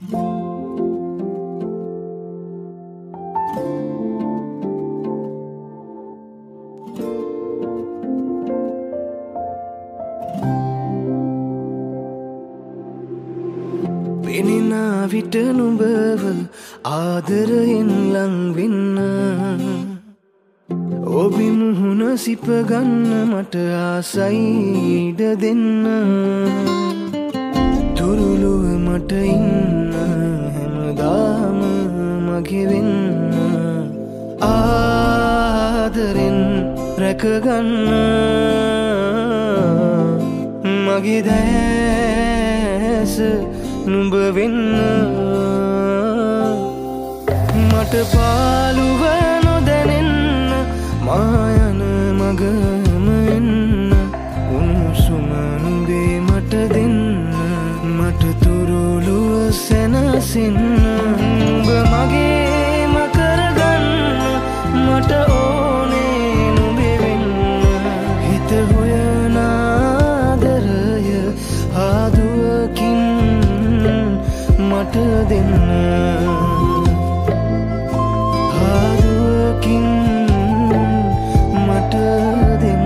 පෙනෙනා විට නුඹව ආදරයෙන් ලං වෙන්න ඔබි මුහුණ සිප ගන්න මට ආසයි ඉඩ දෙන්න තුරුළුව මට ඉන්න හැමදාම මගේ වෙන්න ආදරෙන් රැකගන්න මගේ දැස නුඹ වෙන්න මට පාළුව නොදැනෙන්න මායන මගම එන්න උණුසුම නුඹේ මට දෙන්න මට තුරුළුව සැනසෙන්න නුඹ මගේම කරගන්න මට ඕනේ නුඹේ වෙන්න හිත හොයන ආදරය ආදුවකින් මට දෙන්න ආදුවකින් මට දෙන්න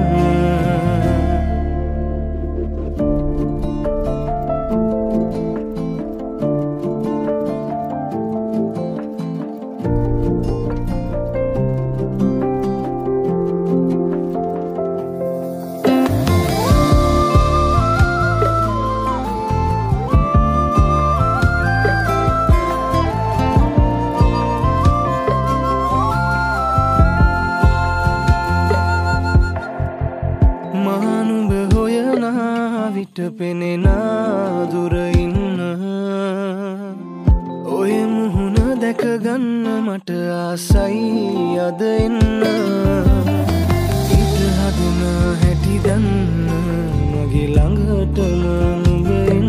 මානුඹ හොයනා විට පෙනෙනා දුර ඉන්න ඔය මුහුණ දැකගන්න මට ආසයි අද එන්න හිත හදන හැටි දන්න මගේ ළඟටම නුඹ එන්න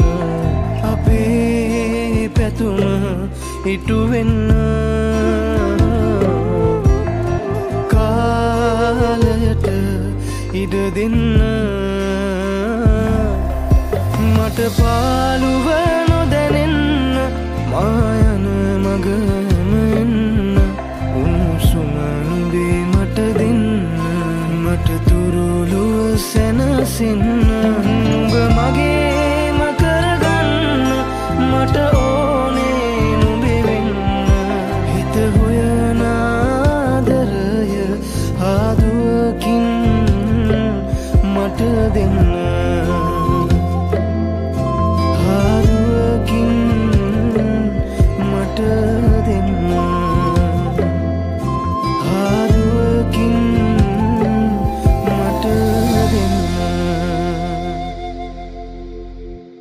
අපේ පැතුම ඉටු වෙන්න කාලයට ඉඩ දෙන්න මට පාළුව නොදැනෙන්න මායන මගම එන්න උණුසුම නුඹේ මට දෙන්න මට තුරුළුව සැනසෙන්න නුඹ මගේම කරගන්න මට